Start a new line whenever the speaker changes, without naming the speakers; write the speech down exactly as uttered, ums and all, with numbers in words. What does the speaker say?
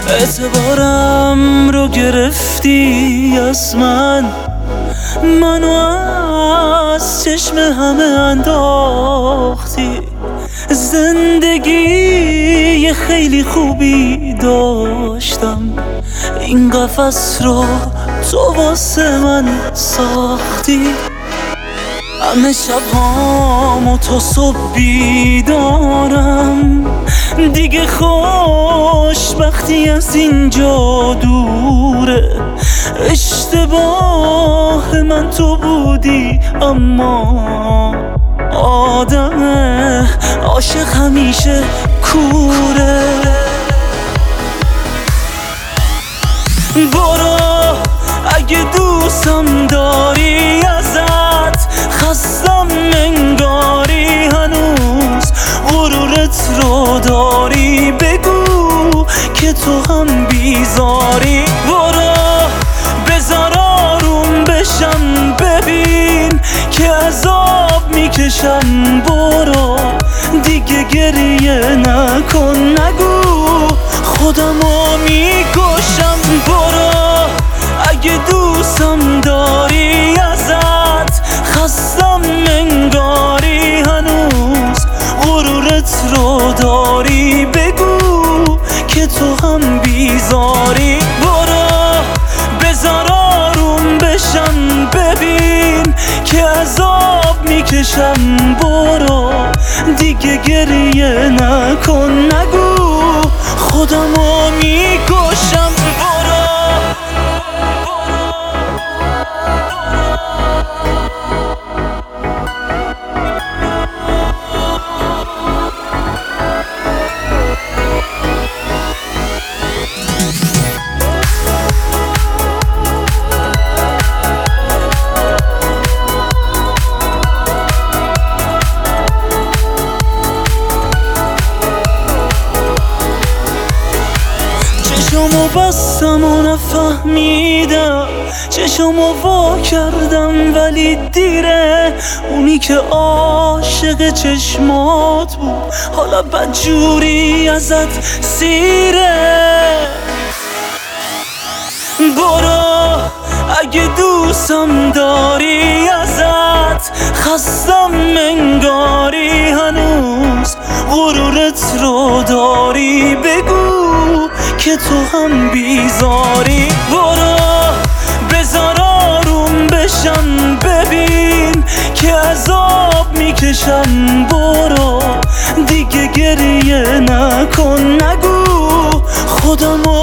اعتبارم رو گرفتی از من، منو از چشم همه انداختی. زندگی خیلی خوبی داشتم، این قفس رو تو واسه من ساختی. همه شبهامو تا صبح بیدارم، دیگه خوشبختی از اینجا دوره. اشتباه من تو بودی، اما آدم عاشق همیشه کوره. برو اگه دوستم داری، ازت خستم انگاری، هنوز غرورت رو داری. بگو که تو هم بیزاری. برو بذار آروم بشم، ببین که عذاب میکشم. برو دیگه گریه نکن، نگو خودمو میکشم. برو اگه دوستم داری، ازت خستم انگاری، هنوز غرورت رو داری. بگو که تو هم بیزاری. برو بذار آروم بشم، ببین که عذاب میکشم. برو دیگه گریه نکن، نگو خودمو میکشم. برو چشمو بستم و نفهمیدم، چشمو وا کردم ولی دیره. اونی که عاشق چشمات بود حالا بدجوری ازت سیره. برو اگه دوستم داری، ازت خستم انگاری، هنوز غرورت رو داری. بگو که تو هم بیزاری. برو بذار آروم بشم، ببین که عذاب میکشم. برو دیگه گریه نکن، نگو خودمو